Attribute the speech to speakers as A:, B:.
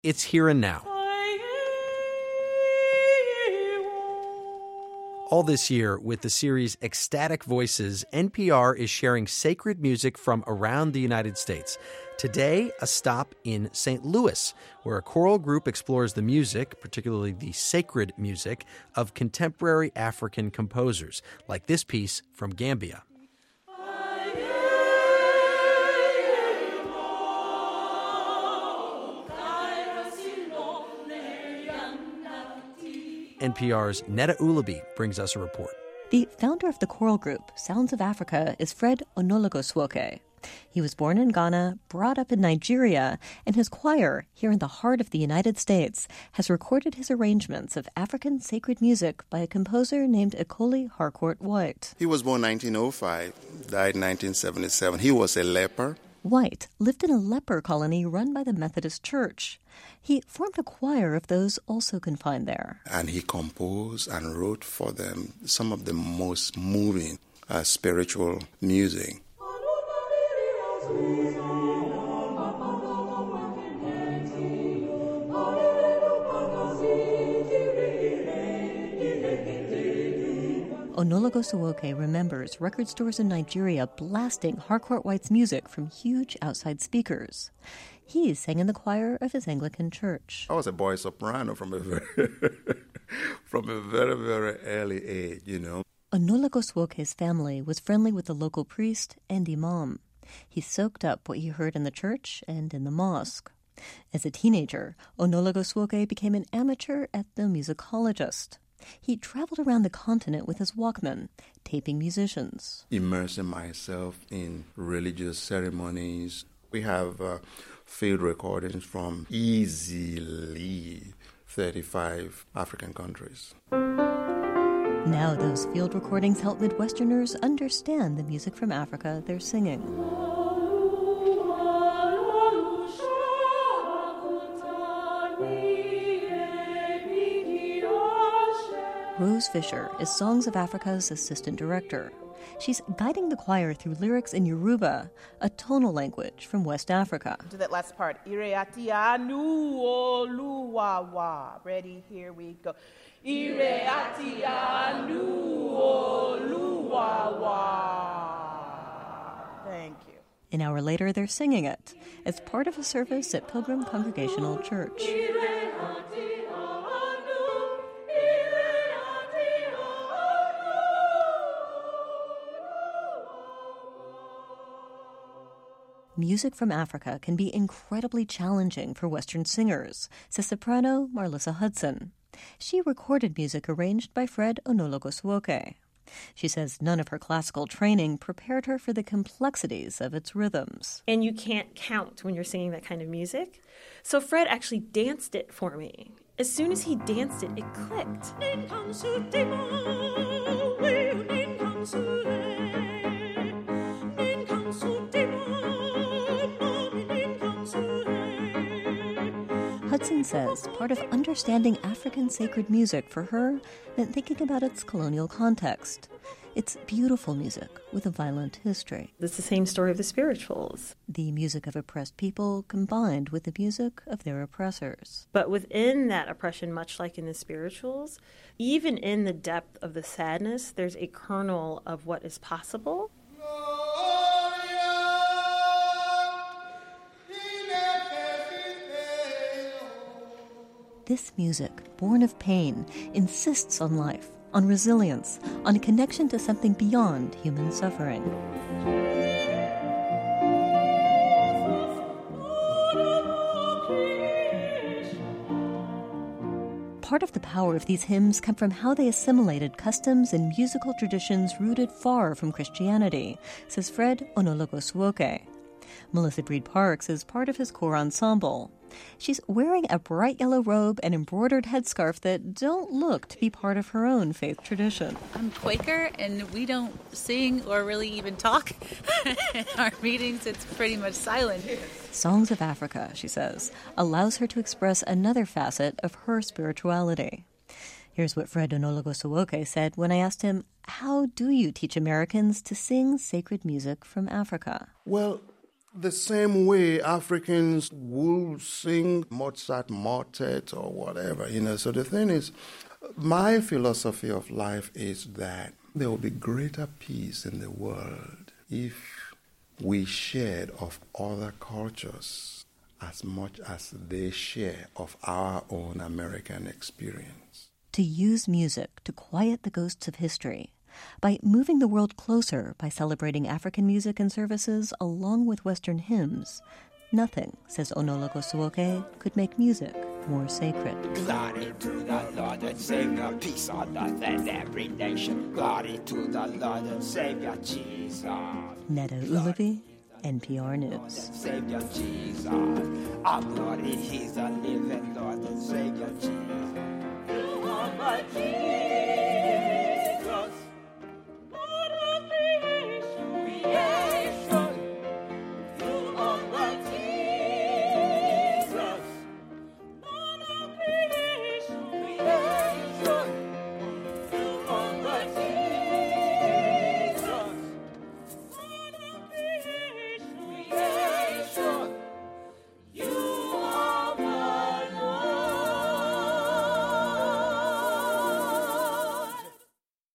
A: It's here and now. All this year, with the series Ecstatic Voices, NPR is sharing sacred music from around the United States. Today, a stop in St. Louis, where a choral group explores the music, particularly the sacred music, of contemporary African composers, like this piece from Gambia. NPR's Neda Ulabi brings us a report.
B: The founder of the choral group, Sounds of Africa, is Fred Onologosuoke. He was born in Ghana, brought up in Nigeria, and his choir, here in the heart of the United States, has recorded his arrangements of African sacred music by a composer named Ekoli Harcourt White.
C: He was born 1905, died 1977. He was a leper.
B: White lived in a leper colony run by the Methodist Church. He formed a choir of those also confined there.
C: And he composed and wrote for them some of the most moving spiritual music.
B: Onologosuoke remembers record stores in Nigeria blasting Harcourt White's music from huge outside speakers. He sang in the choir of his Anglican church.
C: I was a boy soprano from a very, very early age, you know.
B: Onologosuoke's family was friendly with the local priest and imam. He soaked up what he heard in the church and in the mosque. As a teenager, Onologosuoke became an amateur ethnomusicologist. He traveled around the continent with his Walkman, taping musicians.
C: Immersing myself in religious ceremonies. We have field recordings from easily 35 African countries.
B: Now those field recordings help Midwesterners understand the music from Africa they're singing. Rose Fisher is Songs of Africa's assistant director. She's guiding the choir through lyrics in Yoruba, a tonal language from West Africa.
D: Do that last part. Ire-ati-anu oluwawa. Ready? Here we go. Ire-ati-anu oluwawa. Thank you.
B: An hour later, they're singing it as part of a service at Pilgrim Congregational Church. Music from Africa can be incredibly challenging for Western singers, says soprano Marlissa Hudson. She recorded music arranged by Fred Onologosuoke. She says none of her classical training prepared her for the complexities of its rhythms.
E: And you can't count when you're singing that kind of music. So Fred actually danced it for me. As soon as he danced it, it clicked.
B: Hudson says part of understanding African sacred music for her meant thinking about its colonial context. It's beautiful music with a violent history.
E: It's the same story of the spirituals.
B: The music of oppressed people combined with the music of their oppressors.
E: But within that oppression, much like in the spirituals, even in the depth of the sadness, there's a kernel of what is possible.
B: This music, born of pain, insists on life, on resilience, on a connection to something beyond human suffering. Part of the power of these hymns come from how they assimilated customs and musical traditions rooted far from Christianity, says Fred Onologosuoke. Melissa Breed Parks is part of his choir ensemble. She's wearing a bright yellow robe and embroidered headscarf that don't look to be part of her own faith tradition.
F: I'm Quaker, and we don't sing or really even talk. In our meetings, it's pretty much silent.
B: Songs of Africa, she says, allows her to express another facet of her spirituality. Here's what Fred Onologosuoke said when I asked him, how do you teach Americans to sing sacred music from Africa?
C: Well, The same way Africans will sing Mozart motet or whatever, So the thing is, my philosophy of life is that there will be greater peace in the world if we shared of other cultures as much as they share of our own American experience.
B: To use music to quiet the ghosts of history, by moving the world closer by celebrating African music and services along with Western hymns, nothing, says Onologosuoke, could make music more sacred.
G: Glory to the Lord and Savior, peace on earth and every nation. Glory to the Lord and Savior, Jesus.
B: Neda Ulavi, NPR News.
G: Savior Jesus, our glory, He's the